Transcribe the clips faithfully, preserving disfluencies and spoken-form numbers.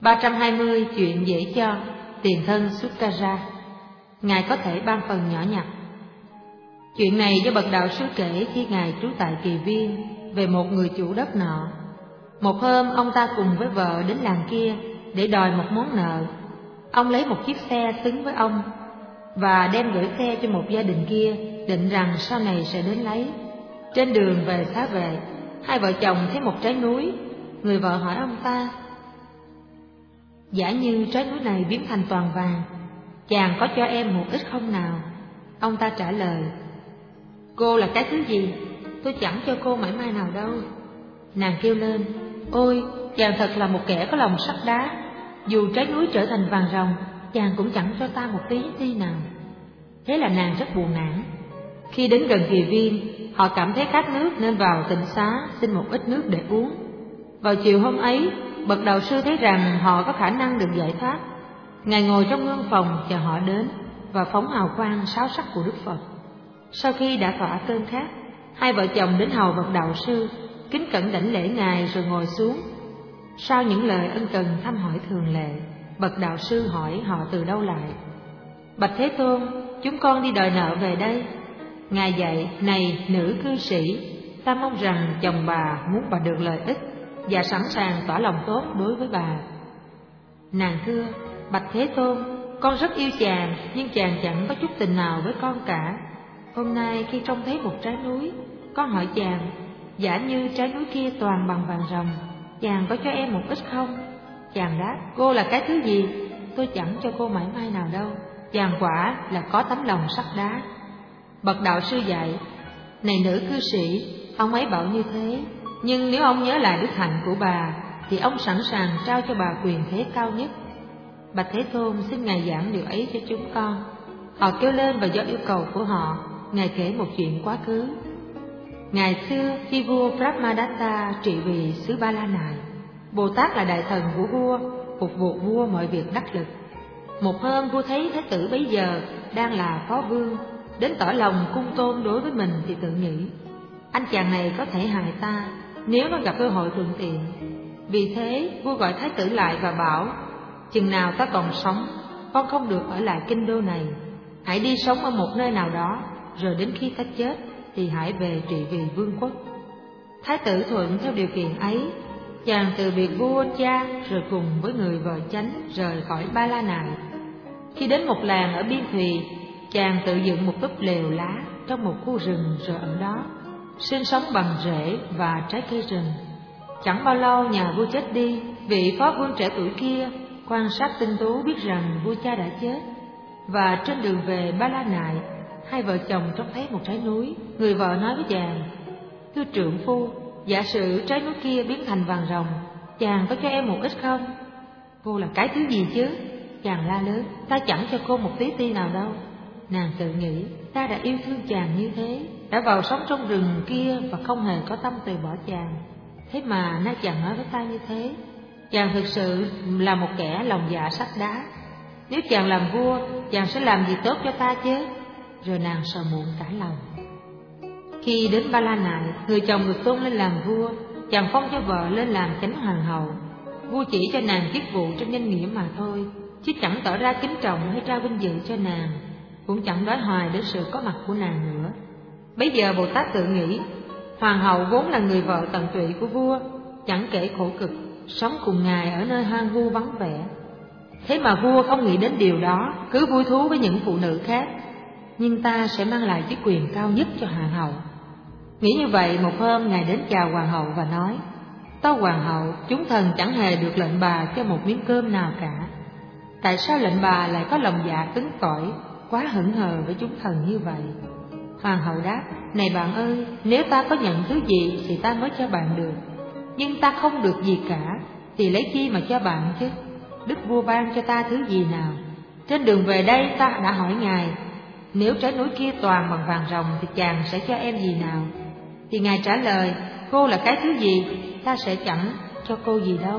ba trăm hai mươi chuyện dễ cho, tiền thân Sukkara. Ngài có thể ban phần nhỏ nhặt. Chuyện này do bậc đạo sư kể khi Ngài trú tại Kỳ Viên về một người chủ đất nọ. Một hôm ông ta cùng với vợ đến làng kia để đòi một món nợ. Ông lấy một chiếc xe xứng với ông và đem gửi xe cho một gia đình kia, định rằng sau này sẽ đến lấy. Trên đường về xá vệ, hai vợ chồng thấy một trái núi. Người vợ hỏi ông ta: giả như trái núi này biến thành toàn vàng, chàng có cho em một ít không nào? Ông ta trả lời: cô là cái thứ gì? Tôi chẳng cho cô mảy may nào đâu. Nàng kêu lên: ôi, chàng thật là một kẻ có lòng sắt đá. Dù trái núi trở thành vàng ròng, chàng cũng chẳng cho ta một tí ti nào. Thế là nàng rất buồn nản. Khi đến gần Kỳ Viên, họ cảm thấy khát nước nên vào tịnh xá xin một ít nước để uống. Vào chiều hôm ấy, bậc đạo sư thấy rằng họ có khả năng được giải thoát. Ngài ngồi trong ngương phòng chờ họ đến và phóng hào quang sáu sắc của Đức Phật. Sau khi đã thỏa cơn khát, hai vợ chồng đến hầu bậc đạo sư, kính cẩn đảnh lễ Ngài rồi ngồi xuống. Sau những lời ân cần thăm hỏi thường lệ, bậc đạo sư hỏi họ từ đâu lại. Bạch Thế Tôn, chúng con đi đòi nợ về đây. Ngài dạy: này nữ cư sĩ, ta mong rằng chồng bà muốn bà được lợi ích và sẵn sàng tỏ lòng tốt đối với bà. Nàng thưa: bạch Thế Tôn, con rất yêu chàng, nhưng chàng chẳng có chút tình nào với con cả. Hôm nay khi trông thấy một trái núi, con hỏi chàng: giả như trái núi kia toàn bằng vàng ròng, chàng có cho em một ít không? Chàng đáp: cô là cái thứ gì? Tôi chẳng cho cô mảy may nào đâu. Chàng quả là có tấm lòng sắt đá. Bậc đạo sư dạy: này nữ cư sĩ, ông ấy bảo như thế, nhưng nếu ông nhớ lại đức hạnh của bà thì ông sẵn sàng trao cho bà quyền thế cao nhất. Bạch Thế Tôn, xin Ngài giảng điều ấy cho chúng con. Họ kêu lên và do yêu cầu của họ, Ngài kể một chuyện quá khứ. Ngày xưa khi vua Brahmadatta trị vì xứ Ba La Nại, Bồ Tát là đại thần của vua, phục vụ vua mọi việc đắc lực. Một hôm vua thấy thái tử bấy giờ đang là phó vương, đến tỏ lòng cung tôn đối với mình thì tự nghĩ: anh chàng này có thể hại ta nếu nó gặp cơ hội thuận tiện. Vì thế vua gọi thái tử lại và bảo: chừng nào ta còn sống, con không được ở lại kinh đô này. Hãy đi sống ở một nơi nào đó, rồi đến khi ta chết thì hãy về trị vì vương quốc. Thái tử thuận theo điều kiện ấy. Chàng từ biệt vua cha rồi cùng với người vợ chánh rời khỏi Ba La Nại. Khi đến một làng ở Biên Thùy, chàng tự dựng một túp lều lá trong một khu rừng rồi ở đó sinh sống bằng rễ và trái cây rừng. Chẳng bao lâu nhà vua chết đi, vị phó vương trẻ tuổi kia quan sát tinh tú biết rằng vua cha đã chết. Và trên đường về Ba La Nại, hai vợ chồng trông thấy một trái núi. Người vợ nói với chàng: thưa trượng phu, giả sử trái núi kia biến thành vàng ròng, chàng có cho em một ít không? Cô là cái thứ gì chứ? Chàng la lớn: ta chẳng cho cô một tí ti nào đâu. Nàng tự nghĩ: ta đã yêu thương chàng như thế, đã vào sống trong rừng kia và không hề có tâm từ bỏ chàng. Thế mà nay chàng nói với ta như thế. Chàng thực sự là một kẻ lòng dạ sắt đá. Nếu chàng làm vua, chàng sẽ làm gì tốt cho ta chứ? Rồi nàng sầu muộn cả lòng. Khi đến Ba La Nại, người chồng được tôn lên làm vua. Chàng phong cho vợ lên làm chánh hoàng hậu. Vua chỉ cho nàng chức vụ trong danh nghĩa mà thôi, chứ chẳng tỏ ra kính trọng hay trao vinh dự cho nàng, cũng chẳng đói hoài đến sự có mặt của nàng nữa. Bấy giờ Bồ Tát tự nghĩ: hoàng hậu vốn là người vợ tận tụy của vua, chẳng kể khổ cực, sống cùng ngài ở nơi hoang vu vắng vẻ. Thế mà vua không nghĩ đến điều đó, cứ vui thú với những phụ nữ khác. Nhưng ta sẽ mang lại chức quyền cao nhất cho hoàng hậu. Nghĩ như vậy, một hôm ngài đến chào hoàng hậu và nói: tâu hoàng hậu, chúng thần chẳng hề được lệnh bà cho một miếng cơm nào cả. Tại sao lệnh bà lại có lòng dạ cứng cỏi, quá hững hờ với chúng thần như vậy? Hoàng hậu đáp: này bạn ơi, nếu ta có nhận thứ gì thì ta mới cho bạn được, nhưng ta không được gì cả thì lấy chi mà cho bạn chứ? Đức vua ban cho ta thứ gì nào? Trên đường về đây ta đã hỏi ngài: nếu trái núi kia toàn bằng vàng ròng thì chàng sẽ cho em gì nào? Thì ngài trả lời: cô là cái thứ gì, ta sẽ chẳng cho cô gì đâu.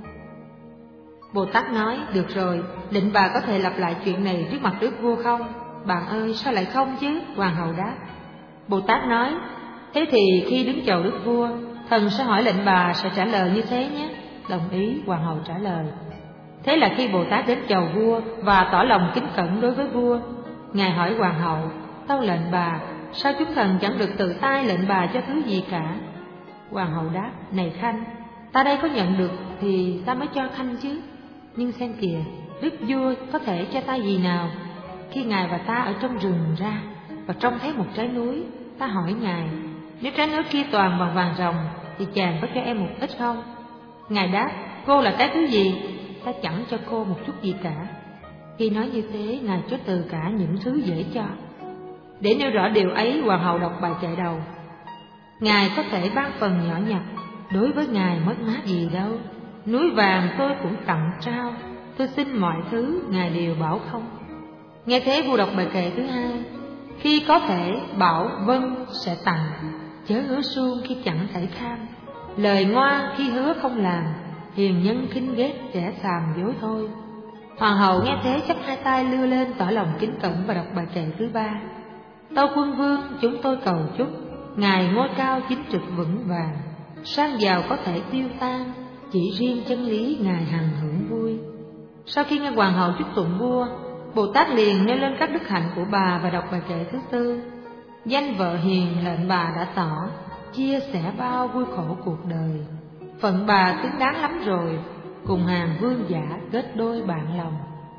Bồ Tát nói: được rồi, định bà có thể lặp lại chuyện này trước mặt đức vua không? Bạn ơi, sao lại không chứ? Hoàng hậu đáp. Bồ Tát nói: thế thì khi đứng chầu đức vua, thần sẽ hỏi lệnh bà sẽ trả lời như thế nhé. Đồng ý, hoàng hậu trả lời. Thế là khi Bồ Tát đến chầu vua và tỏ lòng kính cẩn đối với vua, ngài hỏi hoàng hậu: tâu lệnh bà, sao chúng thần chẳng được tự tay lệnh bà cho thứ gì cả? Hoàng hậu đáp: này khanh, ta đây có nhận được thì ta mới cho khanh chứ. Nhưng xem kìa, đức vua có thể cho ta gì nào? Khi ngài và ta ở trong rừng ra và trông thấy một trái núi, ta hỏi ngài: nếu trái núi kia toàn bằng vàng ròng thì chàng có cho em một ít không? Ngài đáp: cô là cái thứ gì? Ta chẳng cho cô một chút gì cả. Khi nói như thế, ngài chối từ cả những thứ dễ cho. Để nêu rõ điều ấy, hoàng hậu đọc bài kệ đầu: ngài có thể ban phần nhỏ nhặt, đối với ngài mất mát gì đâu. Núi vàng tôi cũng tặng trao, tôi xin mọi thứ ngài đều bảo không. Nghe thế, vua đọc bài kệ thứ hai: khi có thể bảo vâng sẽ tặng, chớ hứa suông khi chẳng thể kham. Lời ngoan khi hứa không làm, hiền nhân khinh ghét kẻ xàm dối thôi. Hoàng hậu nghe thế chắp hai tay lưa lên tỏ lòng kính cẩn và đọc bài kệ thứ ba: tâu quân vương, chúng tôi cầu chúc ngài ngôi cao chính trực vững vàng, sang giàu có thể tiêu tan, chỉ riêng chân lý ngài hằng hưởng vui. Sau khi nghe hoàng hậu chúc tụng vua, Bồ Tát liền nêu lên các đức hạnh của bà và đọc bài kệ thứ tư: danh vợ hiền lệnh bà đã tỏ, chia sẻ bao vui khổ cuộc đời. Phận bà xứng đáng lắm rồi, cùng hàng vương giả kết đôi bạn lòng.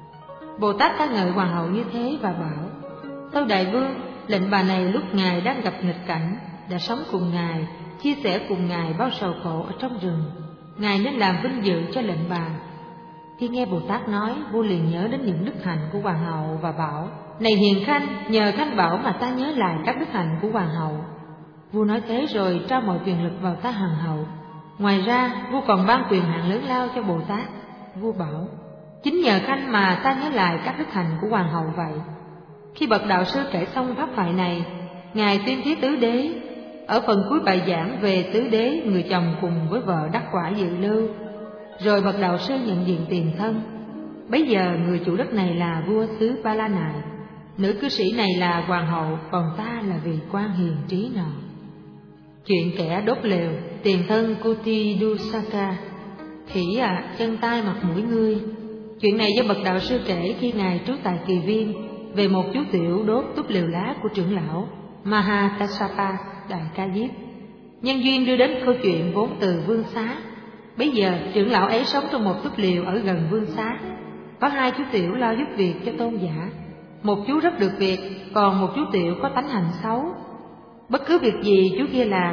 Bồ Tát ca ngợi hoàng hậu như thế và bảo: tâu đại vương, lệnh bà này lúc ngài đang gặp nghịch cảnh, đã sống cùng ngài, chia sẻ cùng ngài bao sầu khổ ở trong rừng. Ngài nên làm vinh dự cho lệnh bà. Khi nghe Bồ Tát nói, vua liền nhớ đến những đức hạnh của hoàng hậu và bảo: này hiền khanh, nhờ khanh bảo mà ta nhớ lại các đức hạnh của hoàng hậu. Vua nói thế rồi trao mọi quyền lực vào tay hoàng hậu. Ngoài ra, vua còn ban quyền hạn lớn lao cho Bồ Tát. Vua bảo: chính nhờ khanh mà ta nhớ lại các đức hạnh của hoàng hậu vậy. Khi bậc đạo sư kể xong pháp thoại này, ngài tuyên thuyết tứ đế. Ở phần cuối bài giảng về tứ đế, người chồng cùng với vợ đắc quả dự lưu. Rồi bậc đạo sư nhận diện tiền thân. Bấy giờ người chủ đất này là vua xứ Ba La Nại, nữ cư sĩ này là hoàng hậu, còn ta là vị quan hiền trí nọ. Chuyện kẻ đốt lều. Tiền thân Kuti Dusaka: khỉ à, chân tay mặt mũi ngươi. Chuyện này do bậc đạo sư kể khi ngài trú tại Kỳ Viên về một chú tiểu đốt túp lều lá của trưởng lão Mahakassapa Đại Ca Diếp. Nhân duyên đưa đến câu chuyện vốn từ Vương Xá. Bấy giờ trưởng lão ấy sống trong một túp lều ở gần Vương Xá. Có hai chú tiểu lo giúp việc cho tôn giả. Một chú rất được việc, còn một chú tiểu có tánh hành xấu. Bất cứ việc gì chú kia làm,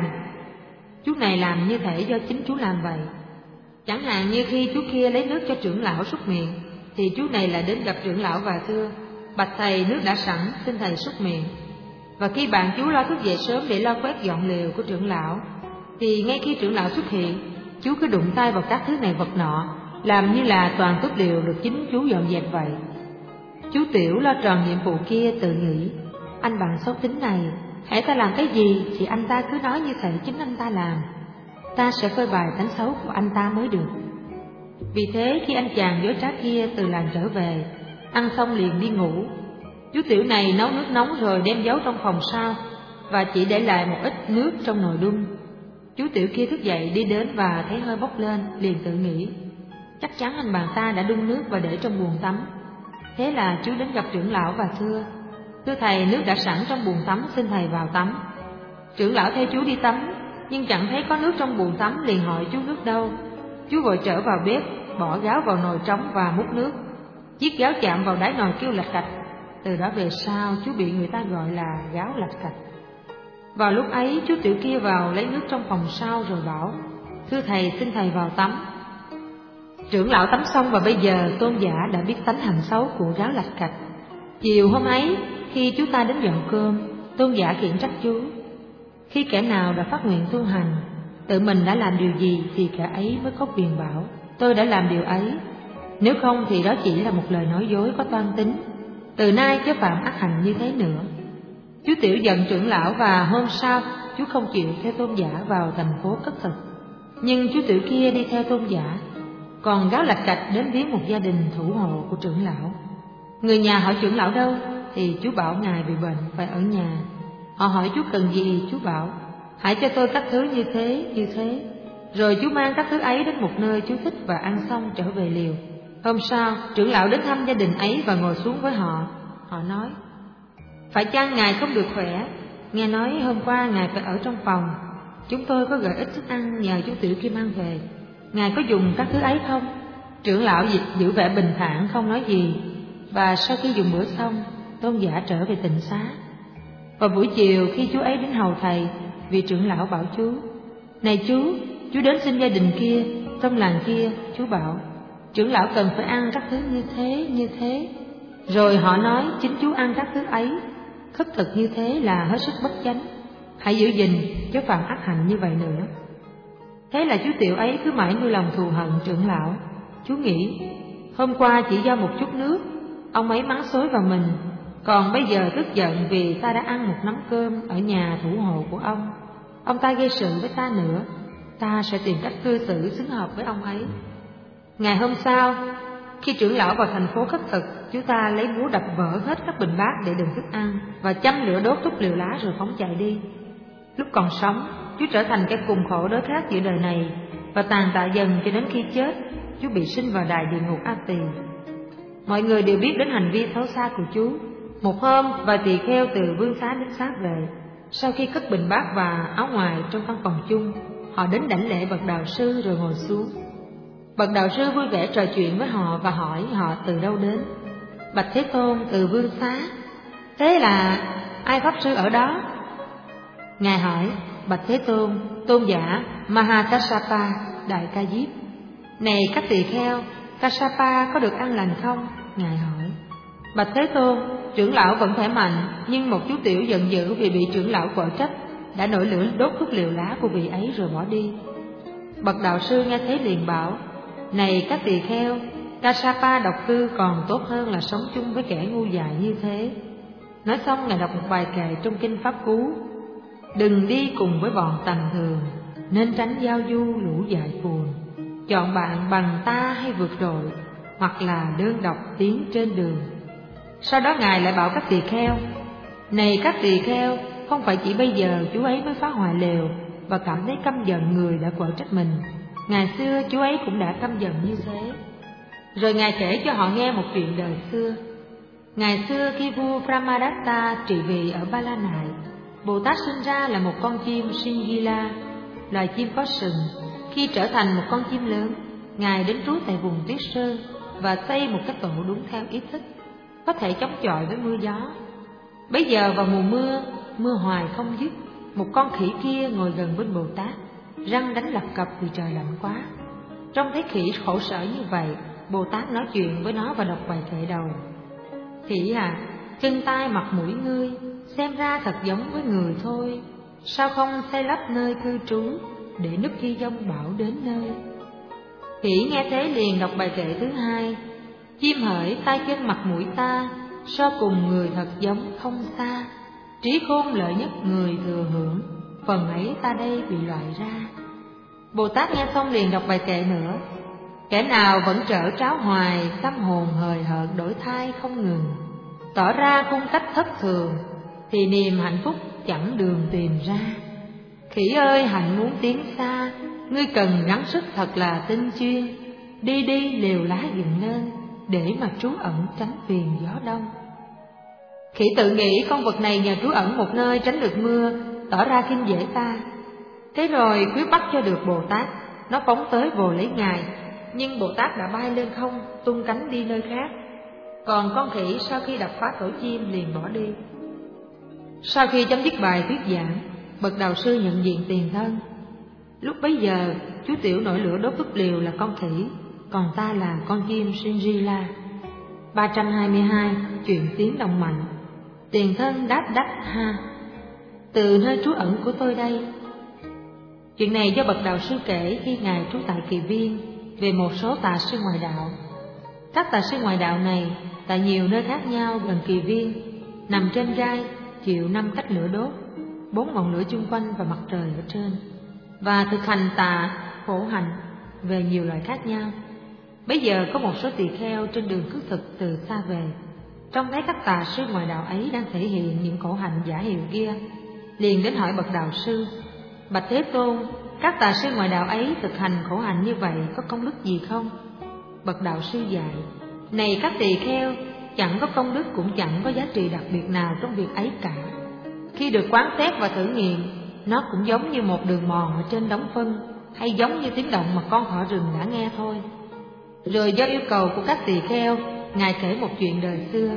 chú này làm như thể do chính chú làm vậy. Chẳng hạn như khi chú kia lấy nước cho trưởng lão súc miệng, thì chú này lại đến gặp trưởng lão và thưa: bạch thầy, nước đã sẵn, xin thầy súc miệng. Và khi bạn chú lo thức dậy sớm để lo quét dọn lều của trưởng lão, thì ngay khi trưởng lão xuất hiện, chú cứ đụng tay vào các thứ này vật nọ, làm như là toàn túp lều được chính chú dọn dẹp vậy. Chú tiểu lo tròn nhiệm vụ kia tự nghĩ: anh bạn xấu tính này, hãy ta làm cái gì thì anh ta cứ nói như thể chính anh ta làm, ta sẽ phơi bày tánh xấu của anh ta mới được. Vì thế khi anh chàng dối trá kia từ làng trở về, ăn xong liền đi ngủ. Chú tiểu này nấu nước nóng rồi đem giấu trong phòng sau, và chỉ để lại một ít nước trong nồi đun. Chú tiểu kia thức dậy đi đến và thấy hơi bốc lên, liền tự nghĩ: chắc chắn anh bạn ta đã đun nước và để trong buồng tắm. Thế là chú đến gặp trưởng lão và thưa: thưa thầy, nước đã sẵn trong buồng tắm, xin thầy vào tắm. Trưởng lão theo chú đi tắm, nhưng chẳng thấy có nước trong buồng tắm, liền hỏi chú nước đâu. Chú vội trở vào bếp, bỏ gáo vào nồi trống và múc nước. Chiếc gáo chạm vào đáy nồi kêu lạch cạch. Từ đó về sau chú bị người ta gọi là gáo lạch cạch. Vào lúc ấy chú tiểu kia vào lấy nước trong phòng sau rồi bảo: thưa thầy, xin thầy vào tắm. Trưởng lão tắm xong và bây giờ tôn giả đã biết tánh hành xấu của gáo lạch cạch. Chiều hôm ấy khi chú ta đến dọn cơm, tôn giả khiển trách chú: khi kẻ nào đã phát nguyện tu hành, tự mình đã làm điều gì thì kẻ ấy mới có quyền bảo tôi đã làm điều ấy. Nếu không thì đó chỉ là một lời nói dối có toan tính. Từ nay chớ phạm ác hành như thế nữa. Chú tiểu giận trưởng lão và hôm sau chú không chịu theo tôn giả vào thành phố cất thực. Nhưng chú tiểu kia đi theo tôn giả. Còn gáo lạch cạch đến viếng một gia đình thủ hộ của trưởng lão. Người nhà hỏi trưởng lão đâu, thì chú bảo ngài bị bệnh phải ở nhà. Họ hỏi chú cần gì, chú bảo hãy cho tôi các thứ như thế, như thế. Rồi chú mang các thứ ấy đến một nơi chú thích và ăn xong trở về liều. Hôm sau, trưởng lão đến thăm gia đình ấy và ngồi xuống với họ. Họ nói: phải chăng ngài không được khỏe? Nghe nói hôm qua ngài phải ở trong phòng. Chúng tôi có gửi ít thức ăn nhờ chú Tiểu Kim mang về. Ngài có dùng các thứ ấy không? Trưởng lão giữ vẻ bình thản không nói gì. Và sau khi dùng bữa xong, tôn giả trở về tịnh xá. Vào buổi chiều khi chú ấy đến hầu thầy, vị trưởng lão bảo chú: này chú, chú đến xin gia đình kia, trong làng kia. Chú bảo trưởng lão cần phải ăn các thứ như thế, như thế. Rồi họ nói chính chú ăn các thứ ấy. Khất thực như thế là hết sức bất chánh. Hãy giữ gìn chứ phạm ác hạnh như vậy nữa. Thế là chú Tiểu ấy cứ mãi nuôi lòng thù hận trưởng lão. Chú nghĩ hôm qua chỉ do một chút nước, ông ấy mắng xối vào mình. Còn bây giờ tức giận vì ta đã ăn một nắm cơm ở nhà thủ hộ của ông. Ông ta gây sự với ta nữa, ta sẽ tìm cách cư xử xứng hợp với ông ấy. Ngày hôm sau, khi trưởng lão vào thành phố khất thực, chú ta lấy búa đập vỡ hết các bình bát để đựng thức ăn và châm lửa đốt thuốc liều lá rồi phóng chạy đi. Lúc còn sống, chú trở thành kẻ cùng khổ đói khát giữa đời này, và tàn tạ dần cho đến khi chết, chú bị sinh vào đài địa ngục A Tỳ. Mọi người đều biết đến hành vi xấu xa của chú. Một hôm, vài tỳ kheo từ vương xá đến xá về. Sau khi cất bình bát và áo ngoài trong căn phòng chung, họ đến đảnh lễ bậc đạo sư rồi ngồi xuống. Bậc đạo sư vui vẻ trò chuyện với họ và hỏi họ từ đâu đến. Bạch Thế Tôn: từ vương xá. Thế là ai pháp sư ở đó? Ngài hỏi: bạch Thế Tôn, tôn giả Mahakassapa Đại Ca Diếp. Này các tỳ kheo, Kassapa có được an lành không? Ngài hỏi. Bạch Thế Tôn, trưởng lão vẫn khỏe mạnh, nhưng một chú tiểu giận dữ vì bị trưởng lão quở trách, đã nổi lửa đốt thuốc liều lá của vị ấy rồi bỏ đi. Bậc đạo sư nghe thế liền bảo: này các tỳ kheo, Kassapa độc cư còn tốt hơn là sống chung với kẻ ngu dại như thế. Nói xong, ngài đọc một bài kệ trong kinh Pháp Cú: đừng đi cùng với bọn tầm thường, nên tránh giao du lũ dại cuồng. Chọn bạn bằng ta hay vượt trội, hoặc là đơn độc tiến trên đường. Sau đó ngài lại bảo các tỳ kheo: này các tỳ kheo, không phải chỉ bây giờ chú ấy mới phá hoại lều và cảm thấy căm giận người đã quở trách mình. Ngày xưa chú ấy cũng đã căm giận như thế. Rồi ngài kể cho họ nghe một chuyện đời xưa. Ngày xưa khi vua Brahmadatta trị vì ở Ba La Nại, Bồ Tát sinh ra là một con chim Singila, loài chim có sừng. Khi trở thành một con chim lớn, ngài đến trú tại vùng tuyết sơn và xây một cái tổ đúng theo ý thích, có thể chống chọi với mưa gió. Bấy giờ vào mùa mưa, mưa hoài không dứt, một con khỉ kia ngồi gần bên Bồ Tát, răng đánh lập cập vì trời lạnh quá. Trông thấy khỉ khổ sở như vậy, Bồ Tát nói chuyện với nó và đọc bài kệ đầu: khỉ à, chân tai mặt mũi ngươi xem ra thật giống với người thôi, sao không xây lắp nơi cư trú để núp khi giông bão đến nơi. Khỉ nghe thế liền đọc bài kệ thứ hai: chim hỡi tay chân mặt mũi ta, so cùng người thật giống không xa, trí khôn lợi nhất người thừa hưởng, phần ấy ta đây bị loại ra. Bồ Tát nghe xong liền đọc bài kệ nữa: kẻ nào vẫn trở tráo hoài, tâm hồn hời hợt đổi thay không ngừng, tỏ ra cung cách thất thường, thì niềm hạnh phúc chẳng đường tìm ra. Khỉ ơi, hạnh muốn tiến xa, ngươi cần gắng sức thật là tinh chuyên, đi đi lều lá dựng nên, để mà trú ẩn tránh phiền gió đông. Khỉ tự nghĩ con vật này nhờ trú ẩn một nơi tránh được mưa, tỏ ra khinh dễ ta. Thế rồi quyết bắt cho được Bồ Tát, nó phóng tới vồ lấy ngài, nhưng Bồ Tát đã bay lên không, tung cánh đi nơi khác. Còn con khỉ sau khi đập phá tổ chim liền bỏ đi. Sau khi chấm dứt bài thuyết giảng, bậc đạo sư nhận diện tiền thân. Lúc bấy giờ, chú tiểu nổi lửa đốt thuốc liều là con khỉ, còn ta là con chim Singila. ba trăm hai mươi hai. Chuyện tiếng động mạnh. Tiền thân đáp đắc ha: từ nơi trú ẩn của tôi đây. Chuyện này do bậc đạo sư kể khi ngài trú tại Kỳ Viên về một số tà sư ngoại đạo. Các tà sư ngoại đạo này tại nhiều nơi khác nhau gần Kỳ Viên, nằm trên gai, chịu năm cách lửa đốt, bốn ngọn lửa chung quanh và mặt trời ở trên, và thực hành tà khổ hạnh về nhiều loại khác nhau. Bây giờ có một số tỳ kheo trên đường khất thực từ xa về, trông thấy các tà sư ngoại đạo ấy đang thể hiện những khổ hạnh giả hiệu kia, liền đến hỏi bậc đạo sư: bạch Thế Tôn, các tà sư ngoại đạo ấy thực hành khổ hạnh như vậy có công đức gì không? bậc đạo sư dạy: này các tỳ kheo, chẳng có công đức cũng chẳng có giá trị đặc biệt nào trong việc ấy cả. Khi được quán xét và thử nghiệm, nó cũng giống như một đường mòn ở trên đống phân, hay giống như tiếng động mà con thỏ rừng đã nghe thôi. Rồi do yêu cầu của các tỳ kheo, Ngài kể một chuyện đời xưa.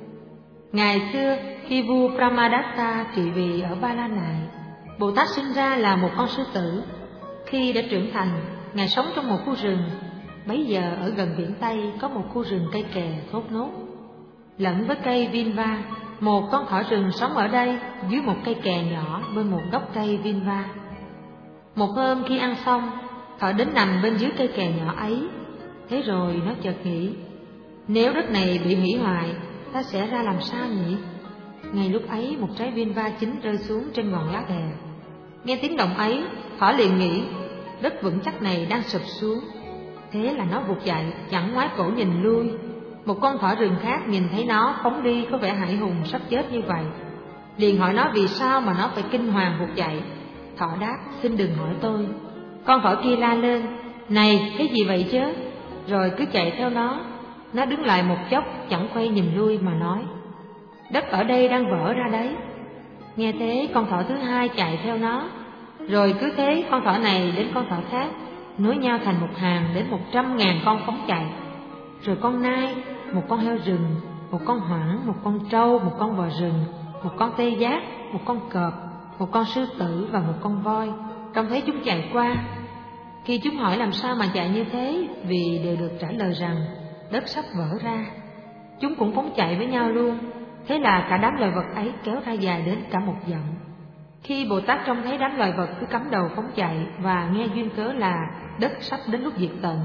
Ngày xưa, khi vua Brahmadatta trị vì ở Ba La Nại, Bồ Tát sinh ra là một con sư tử. Khi đã trưởng thành, Ngài sống trong một khu rừng. Bấy giờ ở gần biển Tây có một khu rừng cây kè thốt nốt, lẫn với cây Vinva. Một con thỏ rừng sống ở đây dưới một cây kè nhỏ bên một gốc cây Vinva. Một hôm khi ăn xong, thỏ đến nằm bên dưới cây kè nhỏ ấy. Thế rồi nó chợt nghĩ, nếu đất này bị hủy hoại, ta sẽ ra làm sao nhỉ? Ngay lúc ấy một trái Vinva chín rơi xuống trên ngọn lá kè. Nghe tiếng động ấy, thỏ liền nghĩ, đất vững chắc này đang sụp xuống. Thế là nó vụt dậy, chẳng ngoái cổ nhìn lui. Một con thỏ rừng khác nhìn thấy nó phóng đi có vẻ hãi hùng sắp chết như vậy, liền hỏi nó vì sao mà nó phải kinh hoàng vụt dậy. Thỏ đáp, xin đừng hỏi tôi. Con thỏ kia la lên, này cái gì vậy chứ? Rồi cứ chạy theo nó. Nó đứng lại một chốc, chẳng quay nhìn lui mà nói, đất ở đây đang vỡ ra đấy. Nghe thế, con thỏ thứ hai chạy theo nó. Rồi cứ thế con thỏ này đến con thỏ khác, nối nhau thành một hàng đến một trăm ngàn con phóng chạy. Rồi con nai, một con heo rừng, một con hoảng, một con trâu, một con bò rừng, một con tê giác, một con cọp, một con sư tử và một con voi, trông thấy chúng chạy qua. Khi chúng hỏi làm sao mà chạy như thế, vì đều được trả lời rằng đất sắp vỡ ra, chúng cũng phóng chạy với nhau luôn. Thế là cả đám loài vật ấy kéo ra dài đến cả một dặm. Khi Bồ Tát trông thấy đám loài vật cứ cắm đầu phóng chạy và nghe duyên cớ là đất sắp đến lúc diệt tận,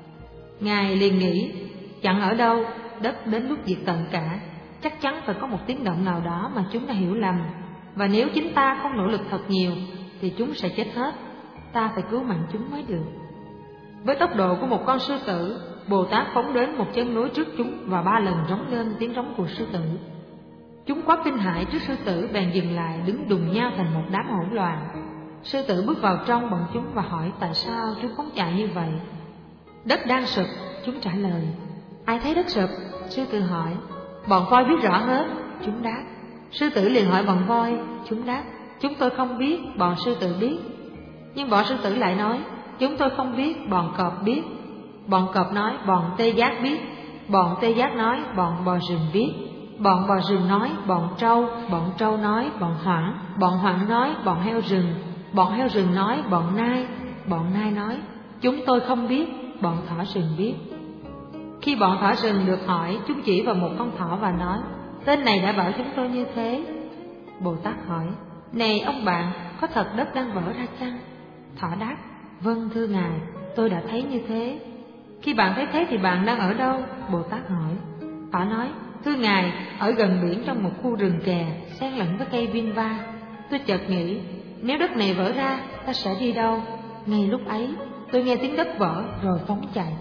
Ngài liền nghĩ, chẳng ở đâu đất đến lúc diệt tận cả, chắc chắn phải có một tiếng động nào đó mà chúng đã hiểu lầm, và nếu chính ta không nỗ lực thật nhiều thì chúng sẽ chết hết. Ta phải cứu mạng chúng mới được. Với tốc độ của một con sư tử, Bồ Tát phóng đến một chân núi trước chúng và ba lần rống lên tiếng rống của sư tử. Chúng quá kinh hãi trước sư tử bèn dừng lại, đứng đùng nhau thành một đám hỗn loạn. Sư tử bước vào trong bọn chúng và hỏi tại sao chúng phóng chạy như vậy. Đất đang sụp, chúng trả lời. Ai thấy đất sụp? Sư tử hỏi. Bọn voi biết rõ hết, chúng đáp. Sư tử liền hỏi bọn voi, chúng đáp. Chúng tôi không biết, bọn sư tử biết. Nhưng bọn sư tử lại nói, chúng tôi không biết, bọn cọp biết. Bọn cọp nói, bọn tê giác biết. Bọn tê giác nói, bọn bò rừng biết. Bọn bò rừng nói, bọn trâu. Bọn trâu nói, bọn hoảng. Bọn hoảng nói, bọn heo rừng. Bọn heo rừng nói, bọn nai. Bọn nai nói, chúng tôi không biết, bọn thỏ rừng biết. Khi bọn thỏ rừng được hỏi, chúng chỉ vào một con thỏ và nói, tên này đã bảo chúng tôi như thế. Bồ Tát hỏi, này ông bạn, có thật đất đang vỡ ra chăng? Thỏ đáp, vâng thưa Ngài, tôi đã thấy như thế. Khi bạn thấy thế thì bạn đang ở đâu? Bồ Tát hỏi. Thỏ nói, thưa Ngài, ở gần biển trong một khu rừng kè, xen lẫn với cây Vinva. Tôi chợt nghĩ, nếu đất này vỡ ra, ta sẽ đi đâu? Ngay lúc ấy, tôi nghe tiếng đất vỡ rồi phóng chạy.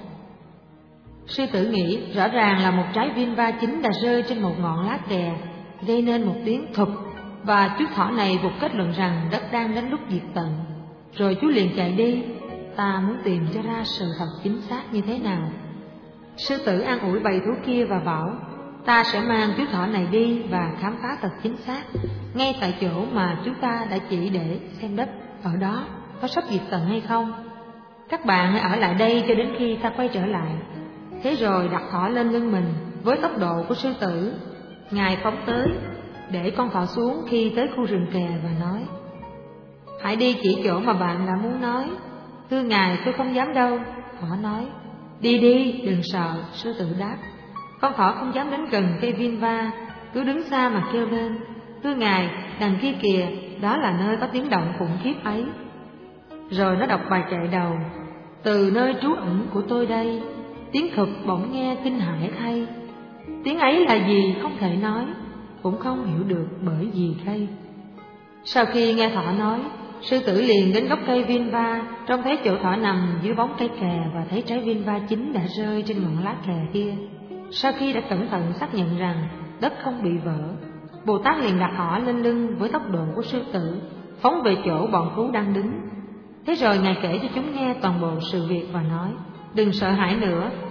Sư tử nghĩ rõ ràng là một trái Vinva chín đã rơi trên một ngọn lá kè, gây nên một tiếng thụp, và chú thỏ này buộc kết luận rằng đất đang đến lúc diệt tận. Rồi chú liền chạy đi. Ta muốn tìm cho ra sự thật chính xác như thế nào. Sư tử an ủi bầy thú kia và bảo, ta sẽ mang chú thỏ này đi và khám phá thật chính xác, ngay tại chỗ mà chúng ta đã chỉ để xem đất ở đó có sắp diệt tận hay không. Các bạn hãy ở lại đây cho đến khi ta quay trở lại. Thế rồi đặt thỏ lên lưng mình với tốc độ của sư tử. Ngài phóng tới, để con thỏ xuống khi tới khu rừng kè và nói, hãy đi chỉ chỗ mà bạn đã muốn nói. Thưa Ngài, tôi không dám đâu. Thỏ nói, đi đi, đừng sợ. Sư tử đáp. Con thỏ không dám đến gần cây Vinva, cứ đứng xa mà kêu lên, thưa Ngài, đằng kia kìa, đó là nơi có tiếng động khủng khiếp ấy. Rồi nó đọc bài chạy đầu, từ nơi trú ẩn của tôi đây, tiếng thụp bỗng nghe kinh hãi thay. Tiếng ấy là gì không thể nói, cũng không hiểu được bởi vì đây. Sau khi nghe thỏ nói, sư tử liền đến gốc cây Vinva, trông thấy chỗ thỏ nằm dưới bóng cây kè và thấy trái Vinva chín đã rơi trên ngọn lá kè kia. Sau khi đã cẩn thận xác nhận rằng đất không bị vỡ, Bồ Tát liền đặt thỏ lên lưng với tốc độ của sư tử, phóng về chỗ bọn thú đang đứng. Thế rồi Ngài kể cho chúng nghe toàn bộ sự việc và nói, đừng sợ hãi nữa.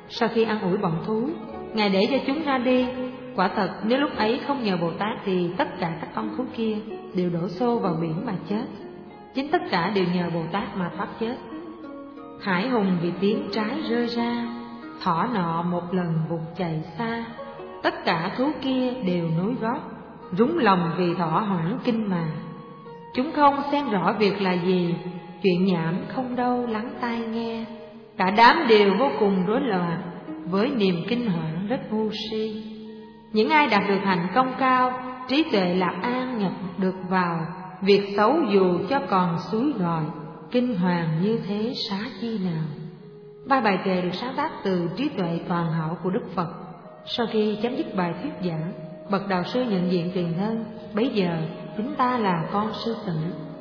Sau khi ăn ủi bọn thú, Ngài để cho chúng ra đi. Quả thật, nếu lúc ấy không nhờ Bồ Tát thì tất cả các con thú kia đều đổ xô vào biển mà chết. Chính tất cả đều nhờ Bồ Tát mà thoát chết. Hải hùng vì tiếng trái rơi ra, thỏ nọ một lần vụt chạy xa. Tất cả thú kia đều nối gót, rúng lòng vì thỏ hoảng kinh mà. Chúng không xem rõ việc là gì, chuyện nhảm không đâu lắng tai nghe. Cả đám đều vô cùng rối loạn, với niềm kinh hoảng rất ngu si. Những ai đạt được hạnh công cao, trí tuệ lạc an nhập được vào, việc xấu dù cho còn suối gọi, kinh hoàng như thế xá chi nào. Ba bài kệ được sáng tác từ trí tuệ toàn hảo của Đức Phật. Sau khi chấm dứt bài thuyết giảng, bậc đạo sư nhận diện tiền thân, bấy giờ chúng ta là con sư tử.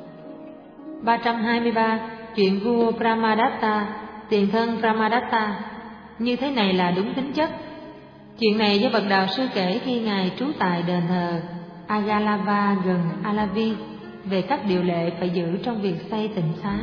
Ba trăm hai mươi ba. Chuyện vua Brahmadatta, tiền thân Brahmadatta. Như thế này là đúng tính chất. Chuyện này do bậc đạo sư kể khi ngài trú tại đền thờ Agalava gần Alavi về các điều lệ phải giữ trong việc xây tịnh xá.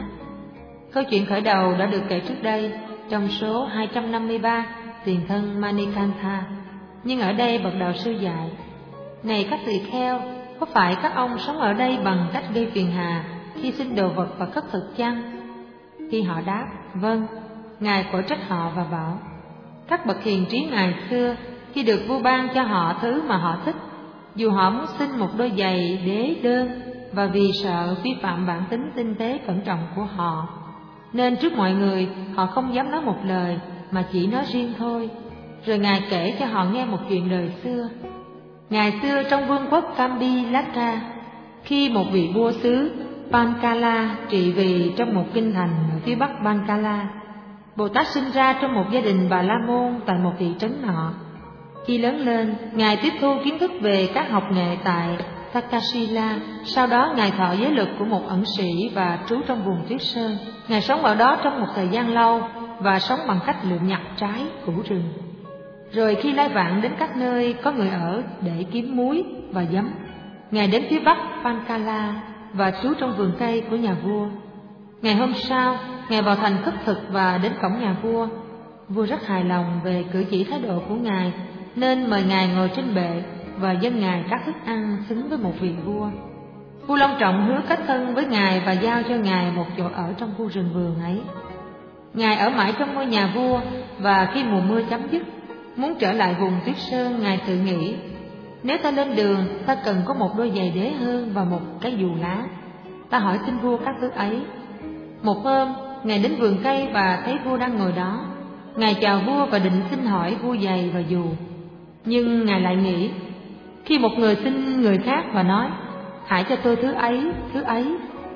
Câu chuyện khởi đầu đã được kể trước đây trong số hai trăm năm mươi ba, tiền thân Manikantha. Nhưng ở đây bậc đạo sư dạy: này các tỳ kheo, có phải các ông sống ở đây bằng cách gây phiền hà khi xin đồ vật và cất thực chăng? Khi họ đáp vâng, ngài quở trách họ và bảo: các bậc hiền trí ngày xưa khi được vua ban cho họ thứ mà họ thích, dù họ muốn xin một đôi giày đế đơn, và vì sợ vi phạm bản tính tinh tế cẩn trọng của họ, nên trước mọi người họ không dám nói một lời mà chỉ nói riêng thôi. Rồi ngài kể cho họ nghe một chuyện đời xưa. Ngày xưa trong vương quốc Kambilaka, khi một vị vua xứ Pankala trị vì trong một kinh thành ở phía bắc Pankala, Bồ Tát sinh ra trong một gia đình Bà La Môn tại một thị trấn nọ. Khi lớn lên, ngài tiếp thu kiến thức về các học nghệ tại Takashila. Sau đó ngài thọ giới luật của một ẩn sĩ và trú trong vùng tuyết sơn. Ngài sống ở đó trong một thời gian lâu và sống bằng cách lượm nhặt trái củ rừng. Rồi khi lai vãng đến các nơi có người ở để kiếm muối và giấm, ngài đến phía bắc Pankala và trú trong vườn cây của nhà vua. Ngày hôm sau, ngài vào thành khất thực và đến cổng nhà vua. Vua rất hài lòng về cử chỉ thái độ của ngài, nên mời ngài ngồi trên bệ và dâng ngài các thức ăn xứng với một vị vua. Vua long trọng hứa kết thân với ngài và giao cho ngài một chỗ ở trong khu rừng vườn ấy. Ngài ở mãi trong ngôi nhà vua, và khi mùa mưa chấm dứt, muốn trở lại vùng tuyết sơn, ngài tự nghĩ: nếu ta lên đường, ta cần có một đôi giày đế hương và một cái dù lá. Ta hỏi xin vua các thứ ấy. Một hôm, ngài đến vườn cây và thấy vua đang ngồi đó. Ngài chào vua và định xin hỏi vua giày và dù. Nhưng ngài lại nghĩ: khi một người xin người khác và nói hãy cho tôi thứ ấy, thứ ấy,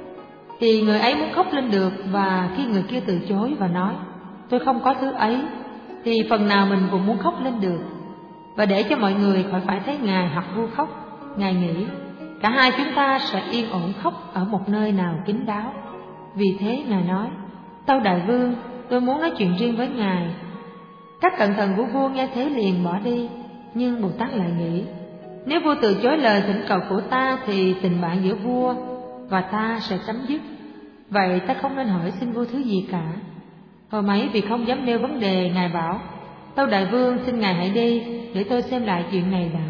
thì người ấy muốn khóc lên được. Và khi người kia từ chối và nói tôi không có thứ ấy, thì phần nào mình cũng muốn khóc lên được. Và để cho mọi người khỏi phải thấy ngài hoặc vua khóc, ngài nghĩ cả hai chúng ta sẽ yên ổn khóc ở một nơi nào kín đáo. Vì thế ngài nói: tâu đại vương, tôi muốn nói chuyện riêng với ngài. Các cận thần của vua nghe thế liền bỏ đi. Nhưng Bồ Tát lại nghĩ: nếu vua từ chối lời thỉnh cầu của ta thì tình bạn giữa vua và ta sẽ chấm dứt. Vậy ta không nên hỏi xin vua thứ gì cả. Hôm ấy vì không dám nêu vấn đề, ngài bảo: tâu đại vương, xin ngài hãy đi để tôi xem lại chuyện này đã.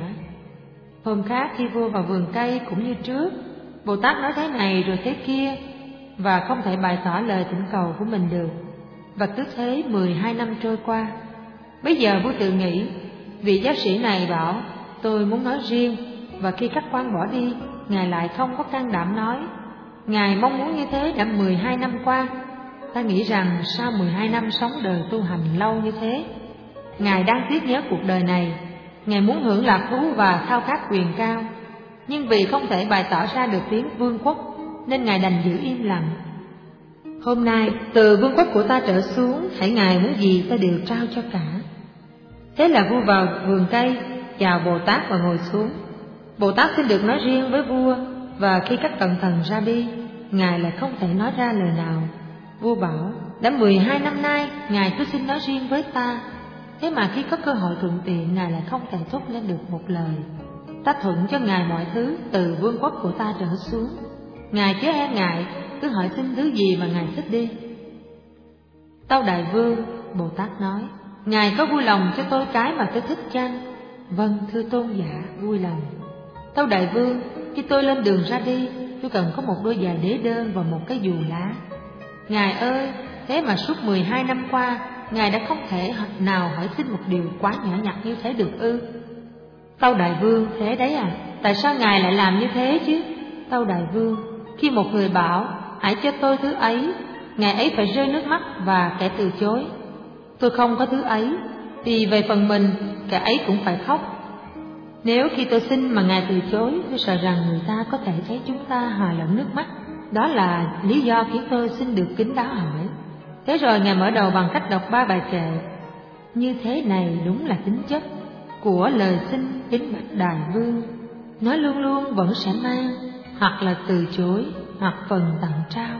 Hôm khác khi vua vào vườn cây cũng như trước, Bồ Tát nói thế này rồi thế kia và không thể bày tỏ lời thỉnh cầu của mình được. Và cứ thế mười hai năm trôi qua. Bây giờ vua tự nghĩ: vị giáo sĩ này bảo tôi muốn nói riêng, và khi các quan bỏ đi, ngài lại không có can đảm nói. Ngài mong muốn như thế đã mười hai năm qua. Ta nghĩ rằng sau mười hai năm sống đời tu hành lâu như thế, ngài đang tiếc nhớ cuộc đời này. Ngài muốn hưởng lạc thú và khao khát quyền cao, nhưng vì không thể bày tỏ ra được tiếng vương quốc, nên ngài đành giữ im lặng. Hôm nay từ vương quốc của ta trở xuống, hãy ngài muốn gì ta đều trao cho cả. Thế là vua vào vườn cây, chào Bồ Tát và ngồi xuống. Bồ Tát xin được nói riêng với vua, và khi các cận thần ra đi, ngài lại không thể nói ra lời nào. Vua bảo: đã mười hai năm nay ngài cứ xin nói riêng với ta, thế mà khi có cơ hội thuận tiện, ngài lại không thể thốt lên được một lời. Ta thuận cho ngài mọi thứ từ vương quốc của ta trở xuống. Ngài chớ e ngại, cứ hỏi xin thứ gì mà ngài thích đi. Tâu đại vương, Bồ Tát nói: Ngài có vui lòng cho tôi cái mà tôi thích chăng? Vâng, thưa tôn giả, vui lòng. Tâu đại vương, khi tôi lên đường ra đi, tôi cần có một đôi giày đế đơn và một cái dù lá. Ngài ơi, thế mà suốt mười hai năm qua, Ngài đã không thể nào hỏi xin một điều quá nhỏ nhặt như thế được ư? Tâu đại vương, thế đấy à, tại sao Ngài lại làm như thế chứ? Tâu đại vương, khi một người bảo, hãy cho tôi thứ ấy, Ngài ấy phải rơi nước mắt và kẻ từ chối. Tôi không có thứ ấy, thì về phần mình, kẻ ấy cũng phải khóc. Nếu khi tôi xin mà Ngài từ chối, tôi sợ rằng người ta có thể thấy chúng ta hòa lẫn nước mắt. Đó là lý do khiến tôi xin được kính đáo hỏi. Thế rồi Ngài mở đầu bằng cách đọc ba bài kệ. Như thế này đúng là tính chất của lời xin kính bạch đại vương. Nó luôn luôn vẫn sẽ mang hoặc là từ chối, hoặc phần tặng trao.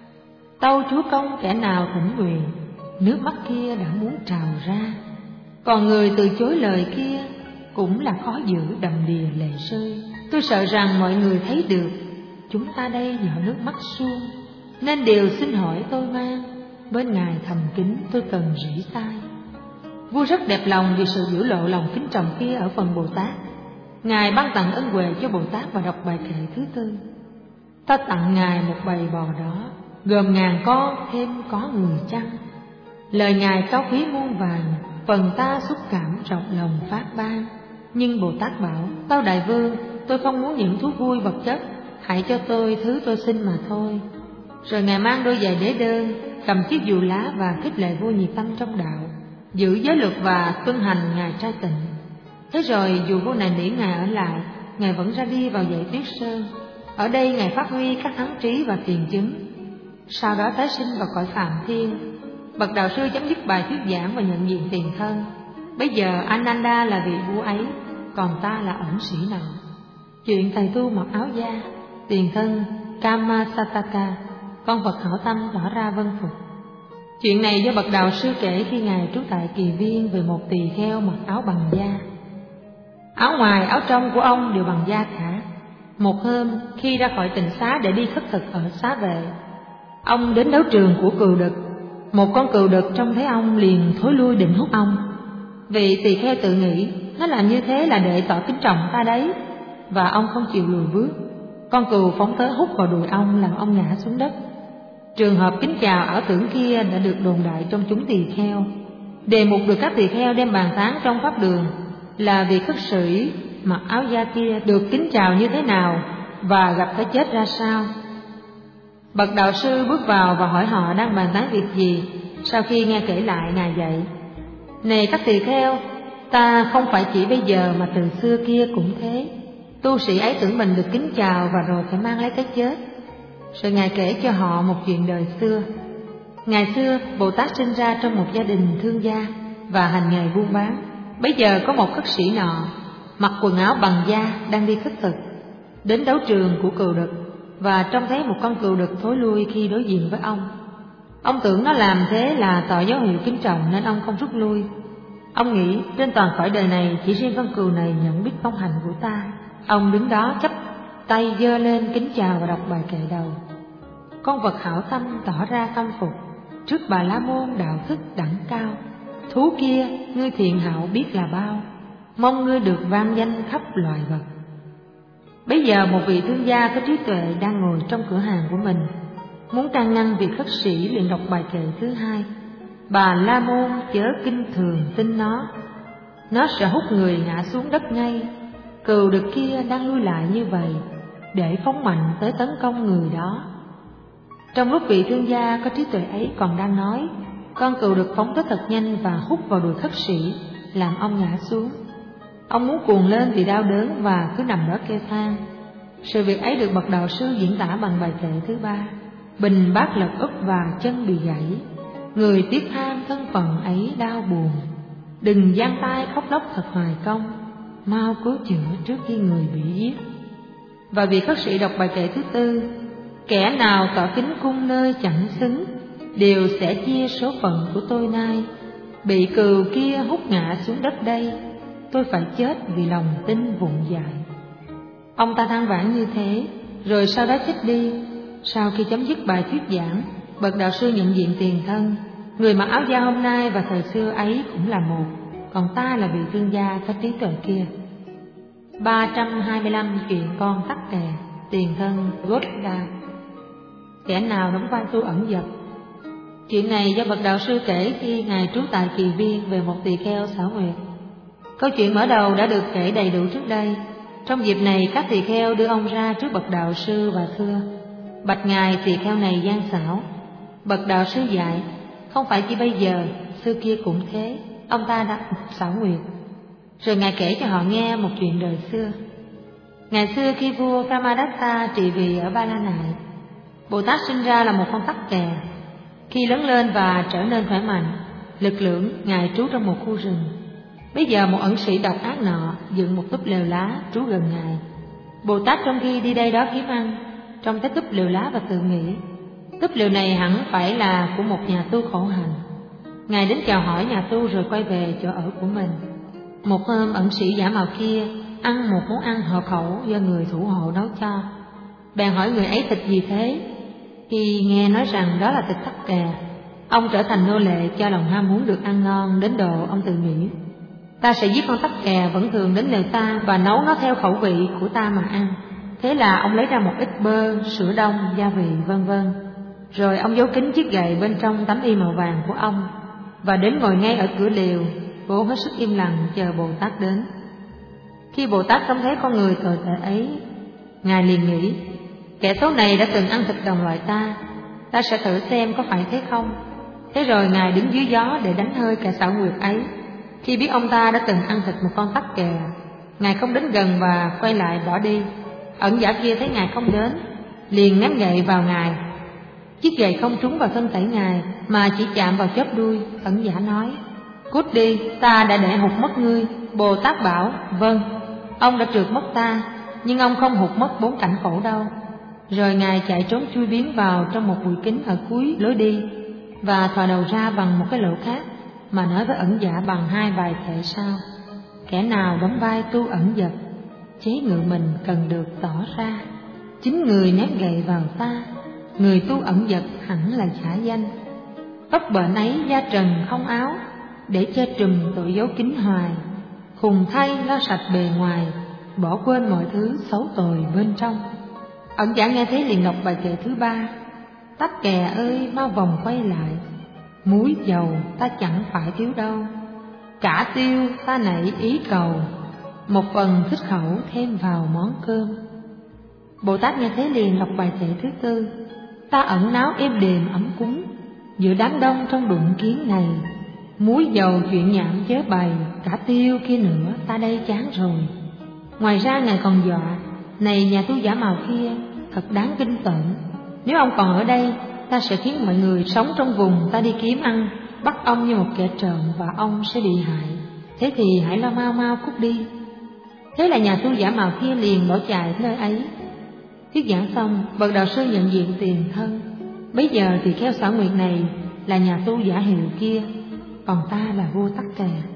Tâu chúa công kẻ nào thỉnh nguyện, nước mắt kia đã muốn trào ra. Còn người từ chối lời kia cũng là khó giữ đầm đìa lệ rơi. Tôi sợ rằng mọi người thấy được chúng ta đây giọt nước mắt suông, nên điều xin hỏi tôi mang, bên Ngài thầm kính tôi cần rỉ tai. Vua rất đẹp lòng vì sự biểu lộ lòng kính trọng kia ở phần Bồ Tát. Ngài ban tặng ân huệ cho Bồ Tát và đọc bài kệ thứ tư. Ta tặng Ngài một bầy bò đó, gồm ngàn con thêm có người chăn. Lời Ngài cao quý muôn vàng, phần ta xúc cảm rộng lòng phát ban. Nhưng Bồ Tát bảo, tâu đại vương, tôi không muốn những thú vui vật chất, hãy cho tôi thứ tôi xin mà thôi. Rồi Ngài mang đôi giày đế đơn, cầm chiếc dù lá và khích lệ vua nhiệt tâm trong đạo, giữ giới luật và tuân hành Ngài trai tịnh. Thế rồi dù vua này nỉ Ngài ở lại, Ngài vẫn ra đi vào dãy Tuyết Sơn. Ở đây Ngài phát huy các thắng trí và tiền chứng. Sau đó tái sinh vào cõi Phạm Thiên. Bậc đạo sư chấm dứt bài thuyết giảng và nhận diện tiền thân. Bây giờ Ananda là vị vua ấy, còn ta là ẩn sĩ nọ. Chuyện thầy tu mặc áo da, tiền thân Kamasataka, con vật hảo tâm tỏ ra vân phục. Chuyện này do bậc đạo sư kể khi Ngài trú tại Kỳ Viên về một tỳ kheo mặc áo bằng da. Áo ngoài áo trong của ông đều bằng da cả. Một hôm khi ra khỏi tịnh xá để đi khất thực ở xá vệ, ông đến đấu trường của cừu đực. Một con cừu đực trông thấy ông liền thối lui định hút ông. Vị tỳ kheo tự nghĩ, nó làm như thế là để tỏ kính trọng ta đấy, và ông không chịu lùi bước. Con cừu phóng tới hút vào đùi ông làm ông ngã xuống đất. Trường hợp kính chào ảo tưởng kia đã được đồn đại trong chúng tỳ kheo. Đề mục được các tỳ kheo đem bàn tán trong pháp đường là vị khất sĩ mặc áo da kia được kính chào như thế nào và gặp cái chết ra sao. Bậc đạo sư bước vào và hỏi họ đang bàn tán việc gì. Sau khi nghe kể lại, Ngài dạy: Này các tỳ kheo, ta không phải chỉ bây giờ mà từ xưa kia cũng thế. Tu sĩ ấy tưởng mình được kính chào và rồi phải mang lấy cái chết. Rồi Ngài kể cho họ một chuyện đời xưa. Ngày xưa Bồ Tát sinh ra trong một gia đình thương gia và hành nghề buôn bán. Bây giờ có một khất sĩ nọ mặc quần áo bằng da đang đi khất thực, đến đấu trường của cừu đực và trông thấy một con cừu đực thối lui khi đối diện với ông. Ông tưởng nó làm thế là tỏ dấu hiệu kính trọng nên ông không rút lui. Ông nghĩ trên toàn cõi đời này chỉ riêng con cừu này nhận biết phong hành của ta. Ông đứng đó chắp tay giơ lên kính chào và đọc bài kệ đầu. Con vật hảo tâm tỏ ra tâm phục trước Bà La Môn đạo thức đẳng cao. Thú kia ngươi thiện hảo biết là bao, mong ngươi được vang danh khắp loài vật. Bây giờ một vị thương gia có trí tuệ đang ngồi trong cửa hàng của mình, muốn can ngăn việc khất sĩ liền đọc bài kệ thứ hai. Bà La Môn chớ kinh thường tin nó, nó sẽ hút người ngã xuống đất ngay. Cừu đực kia đang lui lại như vậy để phóng mạnh tới tấn công người đó. Trong lúc vị thương gia có trí tuệ ấy còn đang nói, con cừu đực phóng tới thật nhanh và hút vào đùi khất sĩ, làm ông ngã xuống. Ông muốn cuồng lên vì đau đớn và cứ nằm đó kêu than. Sự việc ấy được bậc đạo sư diễn tả bằng bài kệ thứ ba: Bình bát lật úp và chân bị gãy, người tiếc than thân phận ấy đau buồn. Đừng giang tay khóc lóc thật hoài công, mau cứu chữa trước khi người bị giết. Và vị khất sĩ đọc bài kệ thứ tư: Kẻ nào tỏ kính cung nơi chẳng xứng, đều sẽ chia số phận của tôi nay. Bị cừu kia hút ngã xuống đất đây, tôi phải chết vì lòng tin vụng dại. Ông ta than vãn như thế, rồi sau đó chết đi. Sau khi chấm dứt bài thuyết giảng, bậc đạo sư nhận diện tiền thân. Người mặc áo da hôm nay và thời xưa ấy cũng là một, còn ta là vị thương gia có trí tuệ kia. Ba trăm hai mươi lăm chuyện con tắc kè, tiền thân Gottda. Kẻ nào đóng vai tu ẩn dật? Chuyện này do bậc đạo sư kể khi ngài trú tại Kỳ Viên về một tỳ kheo xảo nguyệt. Câu chuyện mở đầu đã được kể đầy đủ trước đây. Trong dịp này, các tỳ kheo đưa ông ra trước bậc đạo sư và thưa: bạch ngài, tỳ kheo này gian xảo. Bậc đạo sư dạy: không phải chỉ bây giờ, xưa kia cũng thế, ông ta đã xảo nguyệt. Rồi ngài kể cho họ nghe một chuyện đời xưa. Ngày xưa khi vua Brahmadatta trị vì ở Ba La Nại, Bồ Tát sinh ra là một con tắc kè. Khi lớn lên và trở nên khỏe mạnh, lực lưỡng, ngài trú trong một khu rừng. Bây giờ một ẩn sĩ độc ác nọ dựng một túp lều lá trú gần ngài. Bồ Tát trong khi đi đây đó kiếm ăn, trông thấy túp lều lá và tự nghĩ: túp lều này hẳn phải là của một nhà tu khổ hạnh. Ngài đến chào hỏi nhà tu rồi quay về chỗ ở của mình. Một hôm, ẩn sĩ giả mạo kia ăn một món ăn hợp khẩu do người thủ hộ nấu cho. Bèn hỏi người ấy: thịt gì thế? Khi nghe nói rằng đó là thịt tắc kè, ông trở thành nô lệ cho lòng ham muốn được ăn ngon, đến độ ông tự nghĩ: ta sẽ giết con tắc kè vẫn thường đến lều ta và nấu nó theo khẩu vị của ta mà ăn. Thế là ông lấy ra một ít bơ, sữa đông, gia vị vân vân. Rồi ông giấu kín chiếc gậy bên trong tấm y màu vàng của ông và đến ngồi ngay ở cửa lều, cố hết sức im lặng chờ Bồ Tát đến. Khi Bồ Tát trông thấy con người tồi tệ ấy, ngài liền nghĩ: kẻ xấu này đã từng ăn thịt đồng loại ta, ta sẽ thử xem có phải thế không. Thế rồi ngài đứng dưới gió để đánh hơi kẻ xảo quyệt ấy. Khi biết ông ta đã từng ăn thịt một con tắc kè, ngài không đến gần và quay lại bỏ đi. Ẩn giả kia thấy ngài không đến, liền ném gậy vào ngài. Chiếc gậy không trúng vào thân thể ngài mà chỉ chạm vào chóp đuôi. Ẩn giả nói: cút đi, ta đã để hụt mất ngươi. Bồ Tát bảo: vâng, ông đã trượt mất ta, nhưng ông không hụt mất bốn cảnh khổ đâu. Rồi ngài chạy trốn chui biến vào trong một bụi kính ở cuối lối đi và thò đầu ra bằng một cái lỗ khác mà nói với ẩn giả bằng hai bài kệ sau: kẻ nào đóng vai tu ẩn dật, chế ngự mình cần được tỏ ra. Chính người ném gậy vào ta, người tu ẩn dật hẳn là giả danh. Tóc bệnh ấy da trần không áo, để che trùm tội dấu kín hoài. Khùng thay lo sạch bề ngoài, bỏ quên mọi thứ xấu tồi bên trong. Ẩn giả nghe thế liền đọc bài kệ thứ ba: tắc kè ơi mau vòng quay lại, muối dầu ta chẳng phải thiếu đâu. Cả tiêu ta nảy ý cầu, một phần thích khẩu thêm vào món cơm. Bồ Tát nghe thế liền đọc bài kệ thứ tư: ta ẩn náu êm đềm ấm cúng, giữa đám đông trong đụng kiến này. Muối dầu chuyện nhảm chớ bày, cả tiêu kia nữa ta đây chán rồi. Ngoài ra ngài còn dọa: này nhà tu giả mạo kia, thật đáng kinh tởm. Nếu ông còn ở đây, ta sẽ khiến mọi người sống trong vùng ta đi kiếm ăn bắt ông như một kẻ trộm và ông sẽ bị hại. Thế thì hãy lo mau mau cút đi. Thế là nhà tu giả mạo kia liền bỏ chạy nơi ấy. Thuyết giảng xong, bậc đạo sư nhận diện tiền thân. Bấy giờ thì kheo xảo nguyệt này là nhà tu giả hiệu kia, còn ta là vua tắc kè.